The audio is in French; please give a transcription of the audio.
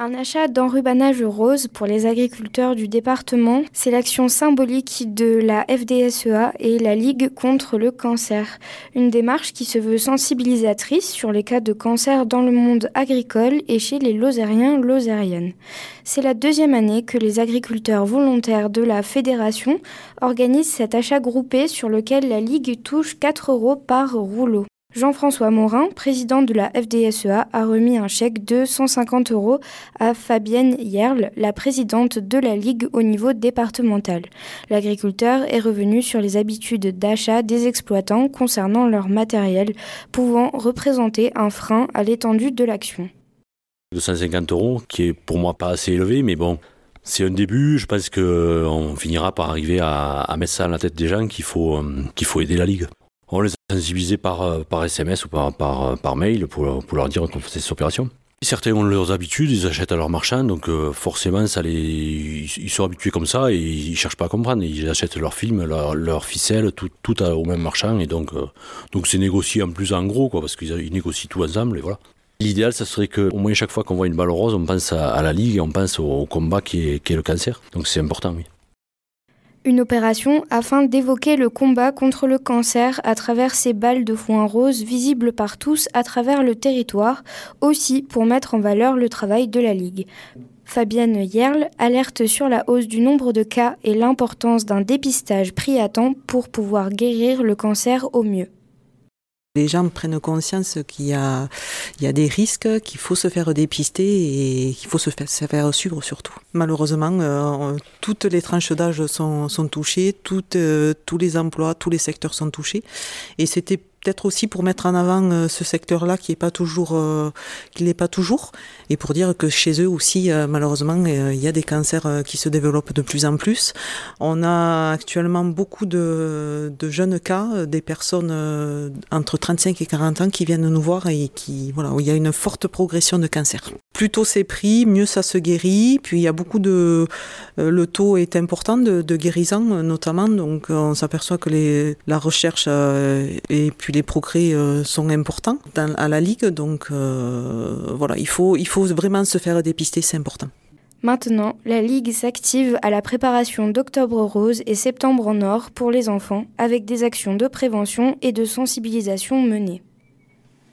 Un achat d'enrubanage rose pour les agriculteurs du département, c'est l'action symbolique de la FDSEA et la Ligue contre le cancer. Une démarche qui se veut sensibilisatrice sur les cas de cancer dans le monde agricole et chez les Lozériens-Lozériennes. C'est la deuxième année que les agriculteurs volontaires de la fédération organisent cet achat groupé sur lequel la Ligue touche 4 € par rouleau. Jean-François Morin, président de la FDSEA, a remis un chèque de 150 € à Fabienne Yerle, la présidente de la Ligue au niveau départemental. L'agriculteur est revenu sur les habitudes d'achat des exploitants concernant leur matériel, pouvant représenter un frein à l'étendue de l'action. 250 €, qui est pour moi pas assez élevé, mais bon, c'est un début. Je pense qu'on finira par arriver à mettre ça dans la tête des gens qu'il faut aider la Ligue. On les a sensibilisés par SMS ou par mail pour leur dire qu'on faisait cette opération. Certains ont leurs habitudes, ils achètent à leurs marchands, donc forcément ils sont habitués comme ça et ils cherchent pas à comprendre. Ils achètent leurs films, leurs ficelles, tout au même marchand, et donc c'est négocié en plus en gros, quoi, parce qu'ils négocient tout ensemble, et voilà. L'idéal, ça serait qu'au moins chaque fois qu'on voit une balle rose, on pense à la Ligue et on pense au combat qui est le cancer. Donc c'est important, oui. Une opération afin d'évoquer le combat contre le cancer à travers ces balles de foin rose visibles par tous à travers le territoire, aussi pour mettre en valeur le travail de la Ligue. Fabienne Yerle alerte sur la hausse du nombre de cas et l'importance d'un dépistage pris à temps pour pouvoir guérir le cancer au mieux. Les gens prennent conscience qu'il y a des risques, qu'il faut se faire dépister et qu'il faut se faire suivre surtout. Malheureusement, toutes les tranches d'âge sont touchées, tous les emplois, tous les secteurs sont touchés. Et c'était peut-être aussi pour mettre en avant ce secteur-là qui n'est pas toujours, et pour dire que chez eux aussi, malheureusement, il y a des cancers qui se développent de plus en plus. On a actuellement beaucoup de jeunes cas, des personnes entre 35 et 40 ans qui viennent nous voir et où il y a une forte progression de cancer. Plus tôt c'est pris, mieux ça se guérit. Puis il y a beaucoup le taux est important de guérison notamment, donc on s'aperçoit que la recherche et puis les progrès sont importants à la Ligue, donc il faut vraiment se faire dépister, c'est important. Maintenant, la Ligue s'active à la préparation d'Octobre Rose et Septembre en Or pour les enfants, avec des actions de prévention et de sensibilisation menées.